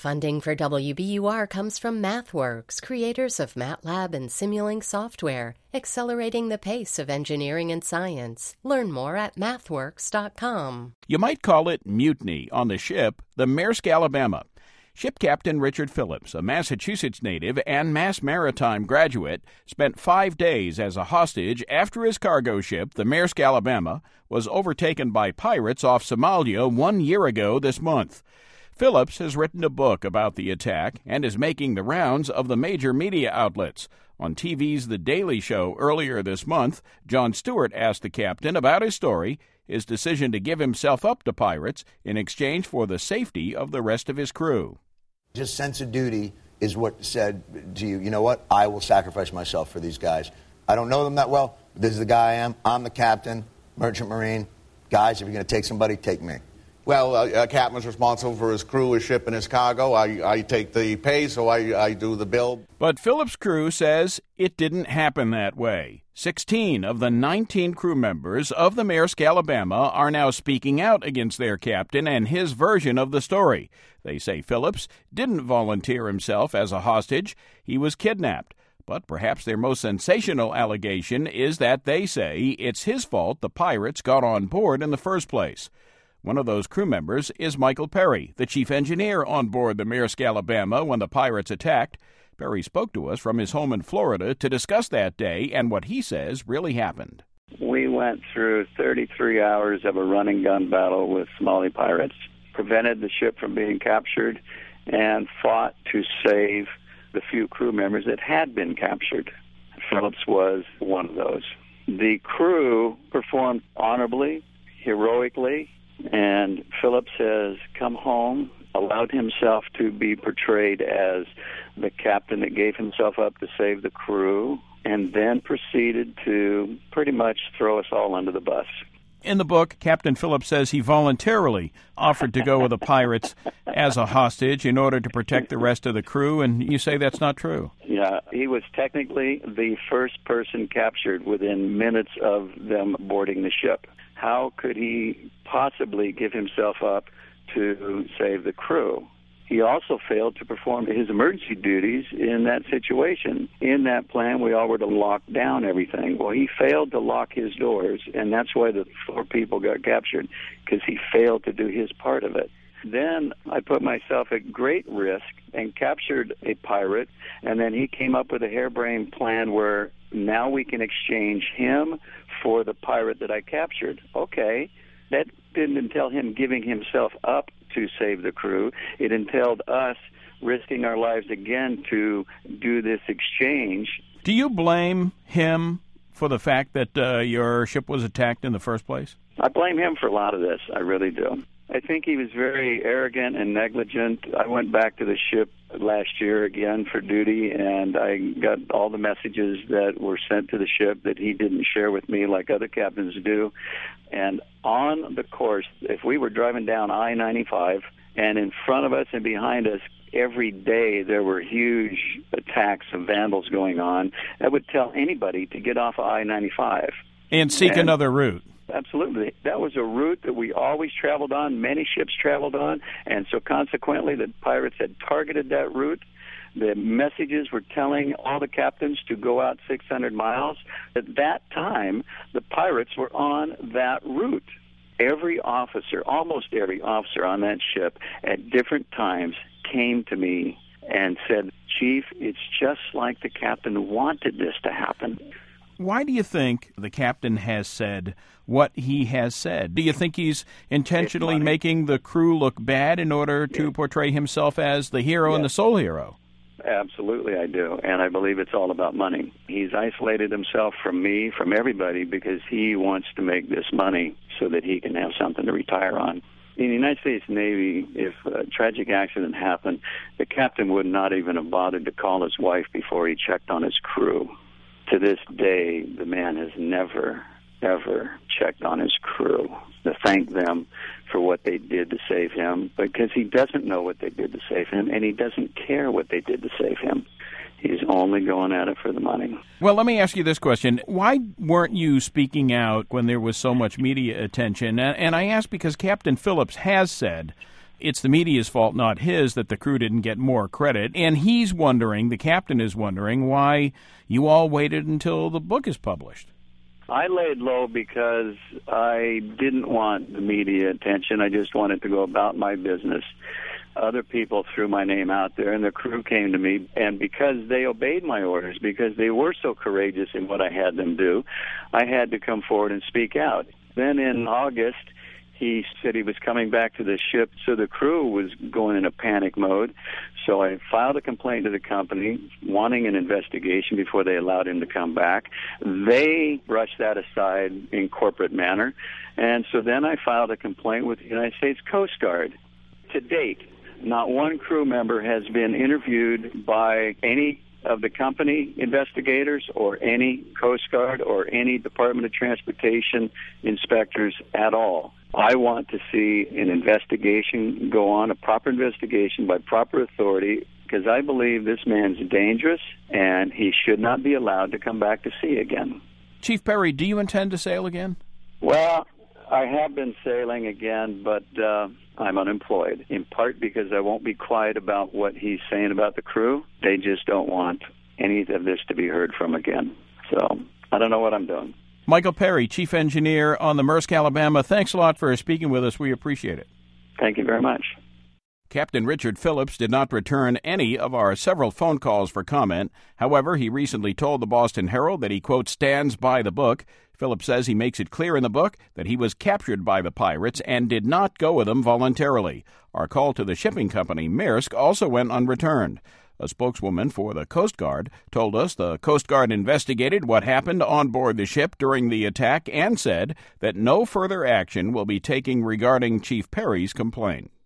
Funding for WBUR comes from MathWorks, creators of MATLAB and Simulink software, accelerating the pace of engineering and science. Learn more at mathworks.com. You might call it mutiny on the ship, the Maersk, Alabama. Ship Captain Richard Phillips, a Massachusetts native and Mass Maritime graduate, spent 5 days as a hostage after his cargo ship, the Maersk, Alabama, was overtaken by pirates off Somalia 1 year ago this month. Phillips has written a book about the attack and is making the rounds of the major media outlets. On TV's The Daily Show earlier this month, Jon Stewart asked the captain about his story, his decision to give himself up to pirates in exchange for the safety of the rest of his crew. Just sense of duty is what said to you, you know what, I will sacrifice myself for these guys. I don't know them that well, but this is the guy I am. I'm the captain, merchant marine. Guys, if you're going to take somebody, take me. Well, a captain's responsible for his crew, his ship, and his cargo. I take the pay, so I do the bill. But Phillips' crew says it didn't happen that way. 16 of the 19 crew members of the Maersk, Alabama are now speaking out against their captain and his version of the story. They say Phillips didn't volunteer himself as a hostage. He was kidnapped. But perhaps their most sensational allegation is that they say it's his fault the pirates got on board in the first place. One of those crew members is Michael Perry, the chief engineer on board the Maersk, Alabama, when the pirates attacked. Perry spoke to us from his home in Florida to discuss that day and what he says really happened. We went through 33 hours of a run-and-gun battle with Somali pirates, prevented the ship from being captured, and fought to save the few crew members that had been captured. Phillips was one of those. The crew performed honorably, heroically, and Phillips has come home, allowed himself to be portrayed as the captain that gave himself up to save the crew, and then proceeded to pretty much throw us all under the bus. In the book, Captain Phillips says he voluntarily offered to go with the pirates as a hostage in order to protect the rest of the crew, and you say that's not true. Yeah, he was technically the first person captured within minutes of them boarding the ship. How could he possibly give himself up to save the crew? He also failed to perform his emergency duties in that situation. In that plan, we all were to lock down everything. Well, he failed to lock his doors, and that's why the 4 people got captured, because he failed to do his part of it. Then I put myself at great risk and captured a pirate, and then he came up with a harebrained plan where now we can exchange him for the pirate that I captured. Okay, that didn't entail him giving himself up to save the crew. It entailed us risking our lives again to do this exchange. Do you blame him for the fact that your ship was attacked in the first place? I blame him for a lot of this. I really do. I think he was very arrogant and negligent. I went back to the ship last year again for duty, and I got all the messages that were sent to the ship that he didn't share with me like other captains do. And on the course, if we were driving down I-95, and in front of us and behind us, every day there were huge attacks of vandals going on, that would tell anybody to get off of I-95. And seek another route. Absolutely. That was a route that we always traveled on, many ships traveled on, and so consequently the pirates had targeted that route. The messages were telling all the captains to go out 600 miles. At that time, the pirates were on that route. Every officer, almost every officer on that ship at different times came to me and said, "Chief, it's just like the captain wanted this to happen." Why do you think the captain has said what he has said? Do you think he's intentionally making the crew look bad in order to portray himself as the hero and the sole hero? Absolutely, I do, and I believe it's all about money. He's isolated himself from me, from everybody, because he wants to make this money so that he can have something to retire on. In the United States Navy, if a tragic accident happened, the captain would not even have bothered to call his wife before he checked on his crew. To this day, the man has never, ever checked on his crew to thank them for what they did to save him, because he doesn't know what they did to save him, and he doesn't care what they did to save him. He's only going at it for the money. Well, let me ask you this question. Why weren't you speaking out when there was so much media attention? And I ask because Captain Phillips has said it's the media's fault, not his, that the crew didn't get more credit. And he's wondering, the captain is wondering, why you all waited until the book is published. I laid low because I didn't want the media attention. I just wanted to go about my business. Other people threw my name out there, and the crew came to me, and because they obeyed my orders, because they were so courageous in what I had them do, I had to come forward and speak out. Then in August, he said he was coming back to the ship, so the crew was going in a panic mode. So I filed a complaint to the company, wanting an investigation before they allowed him to come back. They brushed that aside in corporate manner, and so then I filed a complaint with the United States Coast Guard. To date, not one crew member has been interviewed by any of the company investigators or any Coast Guard or any Department of Transportation inspectors at all. I want to see an investigation go on, a proper investigation by proper authority, because I believe this man's dangerous and he should not be allowed to come back to sea again. Chief Perry, do you intend to sail again? Well, I have been sailing again, but I'm unemployed, in part because I won't be quiet about what he's saying about the crew. They just don't want any of this to be heard from again. So I don't know what I'm doing. Michael Perry, Chief Engineer on the Maersk, Alabama, thanks a lot for speaking with us. We appreciate it. Thank you very much. Captain Richard Phillips did not return any of our several phone calls for comment. However, he recently told the Boston Herald that he, quote, stands by the book. Phillips says he makes it clear in the book that he was captured by the pirates and did not go with them voluntarily. Our call to the shipping company, Maersk, also went unreturned. A spokeswoman for the Coast Guard told us the Coast Guard investigated what happened on board the ship during the attack and said that no further action will be taken regarding Chief Perry's complaint.